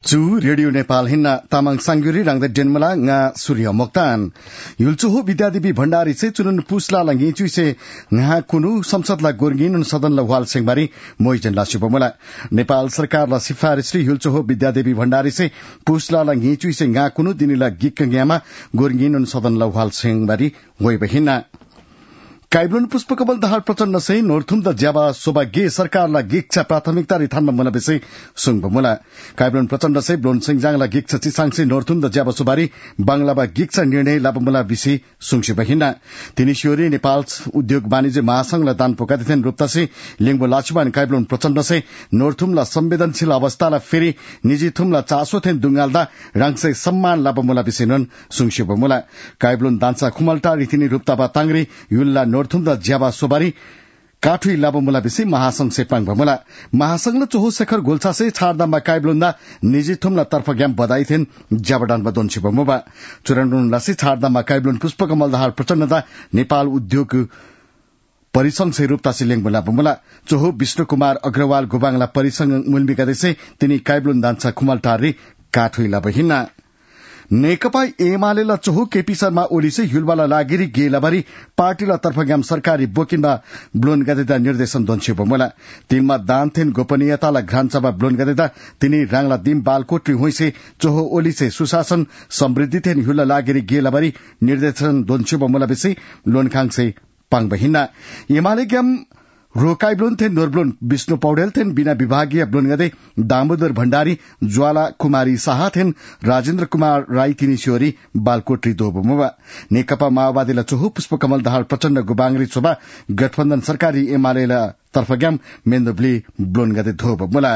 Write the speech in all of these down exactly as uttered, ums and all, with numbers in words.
Chu Radio Nepal hinna tamang sangguri rang da denmala nga surya moktan yulchu ho vidyadeवी Bhandari से चुनन पुसला लंगी चु से nga कुनु संसद ला गोर्गिन सदन ला वाल सिंहबारी मोइजन ला सुपमला नेपाल सरकार ला सिफारिश रि यल्छु हो विद्यादेवी भण्डारी से पुसला लंगी चु से nga कुनु दिनिला गिक ग्यामा गोर्गिन सदन ला वाल सिंहबारी होइ बहिना काइब्लोन पुष्पकमल दाहाल प्रचण्ड से नोर्थुम द ज्याबा सोभाग्य सरकारला गिक्छा प्राथमिकता रिथानमा मुला बेसे सुंग मुला काइब्लोन प्रचण्ड से ब्लोन सिंहजाङला गिक्छा चिसाङ से नोर्थुम द ज्याबा सुबारी बांग्लाबा गिक्छा निर्णय लाबमुला बिसे सुंगसि बहिना तिनी शिवरी नेपाल उद्योग वाणिज्य महासंघला दान पोकादिथेन रूपता से लिंगबो लाचुबान काइब्लोन प्रचण्ड से नोर्थुमला संवेदनशील अवस्थाला फेरि निजी थुमला चासो थेन दुंगालदा राङसे सम्मान लाबमुला बिसे नन सुंगसि बमुला काइब्लोन दान्सा खुमलटा रिथिनी रूपताबा तांग्री युल्ला नोर्थुम द ज्याबा सोबारी काठुई लाबमुला बिसे महासंघ से पाङ भमुला महासंघ चोहो शेखर गोल्छा से छाडदामा काइब्लोन्दा निजी थुमला तर्फ ग्याम बधाई थिएन ज्याबडानमा दोन्छि बमुबा चुरान्डुन लासी छाडदामा काइब्लोन पुष्पकमल दाहाल प्रचण्डदा नेपाल उद्योग परिसंघ से रूपता से लेङबुला बमुला चोहो विष्णु कुमार अग्रवाल गोबाङला परिसंघ मुलमिका देसे तिनी काइब्लोन दान्सा खुमलटारी काठुई लाबहिना नेकपा एमालेला चोहो केपी शर्मा ओली से युलवाला लागिरी गेलाबारी पार्टीला तर्फ ग्याम सरकारी बोकिनमा ब्लोन गदेदा निर्देशन दोन्छि बमुला तिनमा दानथेन गोपनीयताला घ्रानसभा ब्लोन गदेदा तिनी राङला दिम बालकोटरी होइसे चोहो ओली से सुशासन समृद्धि थेन युला लागिरी गेलाबारी निर्देशन दोन्छि बमुला बिसे लोनखाङ से पाङ बहिना एमाले ग्याम रोकाई ब्लोन थेन नोरब्लोन विष्णु पौडेल थेन बिना विभागीय ब्लोन गदे दामोदर भण्डारी ज्वाला कुमारी शाह थेन राजेन्द्र कुमार राई तिनी शिवरी बालकोटरी दोबमुवा नेकपा माओवादीला चोहु पुष्पकमल दाहाल प्रचण्ड गुबाङरी शोभा गठबन्धन सरकारी एमालेला तर्फग्याम मेन्दोब्ली ब्लोन गदे धोबमुला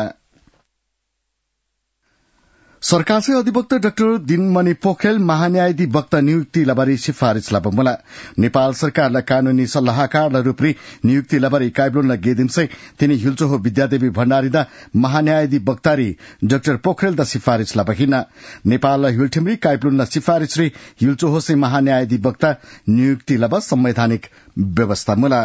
सरकार से अधिवक्ता डाक्टर दिनमणि पोखरेल महान्यायाधिवक्ता नियुक्ति लबारी सिफारिश लाबमुला नेपाल सरकारला कानूनी सल्लाहकार रूपरी नियुक्ति लबारी काइब्लोन गेदिम से तिनी हिल्चो हो विद्यादेवी भण्डारीदा महान्यायाधिवक्तारी डाक्टर पोखरेल दा सिफारिश लाबहिना नेपालला हिल्ठिमरी काइब्लोन सिफारिश री हिल्चो हो से महान्यायाधिवक्ता नियुक्ति लबा संवैधानिक व्यवस्था मुला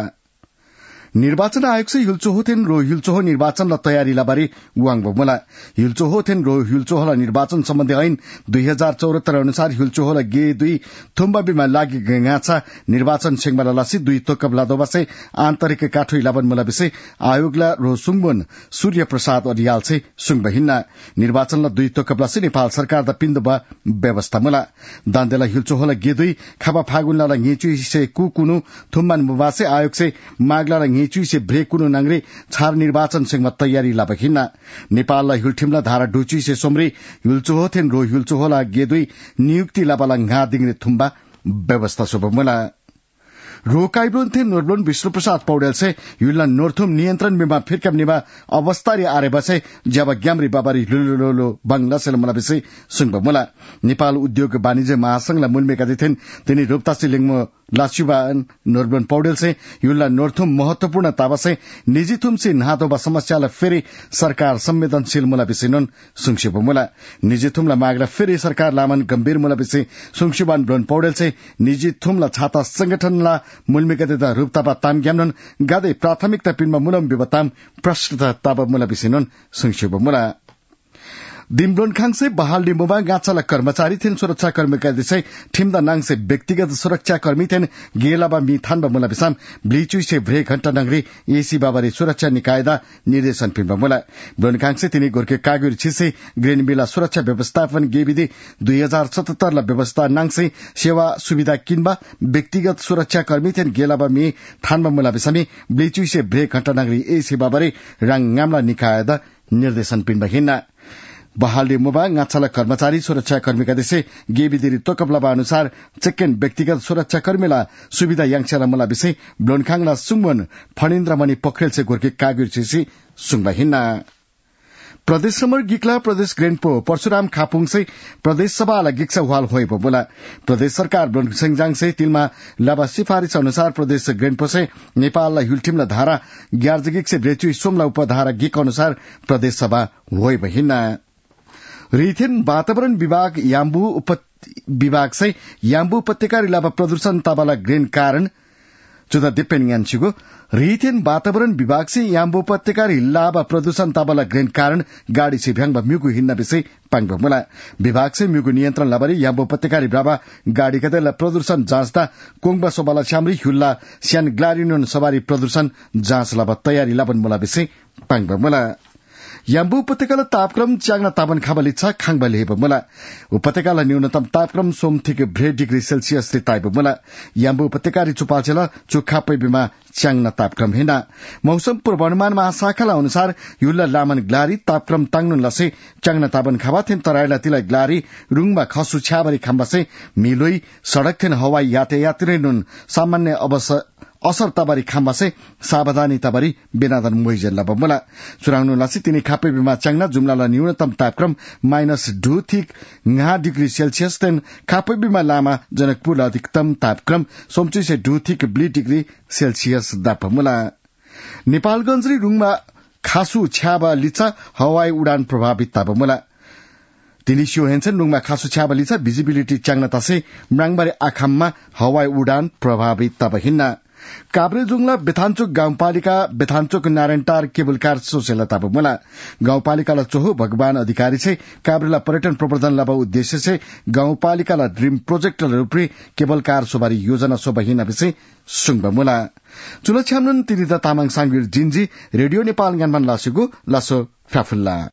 निर्वाचन आयोग से हिल्चोहोथेन रो हिल्चोहो निर्वाचन तयारी लाबारी वाङ बमुला हिल्चोहोथेन रो हिल्चोहोला निर्वाचन सम्बन्धी ऐन दुई हजार चौहत्तर अनुसार हिल्चोहोला गे दुई थुम्बाबीमा लागि गाछा निर्वाचन सेंगमाला लासी दुई तोकबला दोबासे आन्तरिक काठोई लाबन मुला बिसे आयोगला रो सुङबन सूर्य प्रसाद अरियाल से सुङ बहिना निर्वाचनला दुई तोकबला से नेपाल सरकार द पिन्दबा व्यवस्था मुला दान्देला हिल्चोहोला गे दुई खाबा फागुनला ङेचु से कुकुनु थुम्बान मुबासे आयोग से मागला ङेचु से ब्रेक कुनु नांग्रे छार निर्वाचन सेंगमा तयारी लाबखिना नेपालला हिल्ठिमला धारा डुची से सोमरी हिल्चोहोथेन रो हिल्चोहोला गे दुई नियुक्ति लाबाला nga दिङरे थुम्बा व्यवस्था सुबमुला रोकाइब्लोन थे नोरब्लोन विष्णु प्रसाद पौडेल से युला नोर्थुम नियन्त्रण में फिरकम निबा अवस्थारी आरे बसे जब ग्यामरी बाबारी लुलुलो बंगला सेलमला बिसे सुंगब मुला नेपाल उद्योग वाणिज्य महासंघला मुलमेका दिथेन तिनी रूपता सिलिङमो लाचुबान नोरब्लोन पौडेल से युला नोर्थुम महत्वपूर्ण ताबसे निजी थुम से नादोबा समस्याला फेरि सरकार संवेदनशील मुला बिसेनन सुंगसिब मुला निजी थुमला मागला फेरि सरकार लामन गम्भीर मुला बिसे सुंगसिबान ब्लोन पौडेल से निजी थुमला छाता संगठनला मुलमिगदेदा रूपताबा ताम ग्यामनन गादे प्राथमिकता पिनमा मुलम बिबताम प्रश्नता ताबा मुला बिसेनन सुंगसिब मुला दिमब्लोन खाङ से बहाल डिम्बोमा गाछाला कर्मचारी थिएन सुरक्षा कर्मी का दिशै ठिमदा नाङ से व्यक्तिगत सुरक्षा कर्मी थिएन गेलाबा मिथान बमुला बिसाम ब्लिचुई से भ्रे घण्टा नगरी एसी बाबारी सुरक्षा निकायदा निर्देशन पिन बमुला ब्लोन खाङ से तिनी गोर्खे कागुर छिसे ग्रेन मिला सुरक्षा व्यवस्थापन गेविधि दुई हजार सतहत्तर ला व्यवस्था नाङ से सेवा सुविधा किनबा व्यक्तिगत सुरक्षा कर्मी थिएन गेलाबा मि थान बमुला बिसामी ब्लिचुई से भ्रे घण्टा नगरी एसी बाबारी राङ गामला निकायदा निर्देशन पिन बहिना बहाल मुबा गाछाला कर्मचारी सुरक्षा कर्मीका देशे गेबिदिरी तोकबलाबा अनुसार चेकेन व्यक्तिगत सुरक्षा कर्मीला सुविधा याङछला मला विषय ब्लोनखाङला सुङवन फणिन्द्रमणि पोखरेल से गोर्खे कागुर छिसी सुङबा हिन्ना प्रदेश समर गिक्ला प्रदेश ग्रेनपो परशुराम खापुङ से प्रदेश सभा गिक्सा वाल होय बोला प्रदेश सरकार ब्लोन सेंगजाङ से तिलमा लाबा सिफारिश अनुसार प्रदेश ग्रेनपो से नेपालला हिल्ठिमला धारा ग्यारजगिक से ब्रेचुई सोमला उपधारा गिक अनुसार प्रदेश सभा होय बहिना रिथेन वातावरण विभाग याम्बु उप विभाग से याम्बु उपत्यका इलावा प्रदूषण ताबाला ग्रेन कारण जुदा दिप्पेनियान्चुगो रिथेन वातावरण विभाग से याम्बो उपत्यका हिल्लाबा प्रदूषण तबला ग्रेन कारण गाड़ी से भ्यांग म्युगु हिन्न विषय पांग मुला विभाग से म्युगु नियन्त्रण लबरी याम्बो उपत्यका ब्राबा गाड़ी कतेला प्रदूषण जाँच्दा कोङबा सोबाला छाम्री हुल्ला स्यान ग्लारिनोन सवारी प्रदूषण जाँच लब तयारी लबन मुला विषय पांग मुला याम्बु उपत्यकाला तापक्रम च्याग्न तापन खाबलिच्छा खाङबा हेब मुला उपत्यकाला न्यूनतम तापक्रम सोमथिक भ्रे डिग्री सेल्सियस रे ताइब मुला याम्बु उपत्यका रि चुपाचेला चुखापै बिमा च्याग्न तापक्रम हेना मौसम पूर्वानुमान महाशाखाला अनुसार युल्ला लामन ग्लारी तापक्रम ताङ्नुन लसे च्याग्न तापन खाबा थेन तराइला तिला ग्लारी रुङमा खसु छ्याबरी खाम्बासे मिलोई सड़क थेन हवाई यातायात रे नुन सामान्य अवसर असर तबारी खाम्बासे सावधानी तबारी बेनादन मोइजेल लब मुला सुराउनु लसी तिनी खापे बिमा च्याङ्ना जुम्लाला न्यूनतम तापक्रम माइनस दो थिक नौ डिग्री सेल्सियस तेन खापे बिमा लामा जनकपुर अधिकतम तापक्रम सोमची से दो थिक ब्ली डिग्री सेल्सियस दाप मुला नेपालगंज रि रुङमा खासु छ्याबा लिचा हवाई उडान प्रभावित ताप मुला तिलिसियो हेन्सेन रुङमा खासु छ्याबा लिचा भिजिबिलिटी च्याङ्ना तसे म्राङबारे आखाममा हवाई उडान प्रभावित ताप हिन्ना काभ्रेजुङला बेथान्चोक गाउँपालिका बेथान्चोक नारायणटार केबल कार सोसेला ताप मुला गाउँपालिकाला चोहो भगवान अधिकारी से काभ्रेला पर्यटन प्रवर्धन लब उद्देश्य से गाउँपालिकाला ड्रीम प्रोजेक्ट रूपले केबल कार सोबारी योजना सोबहिना विषय सुङबा मुला चुला छ्याम्नुन तिरिदा तामाङ सांगवीर जिन्जी रेडियो नेपाल ज्ञानमान लासेको लासो फ्याफुल्ला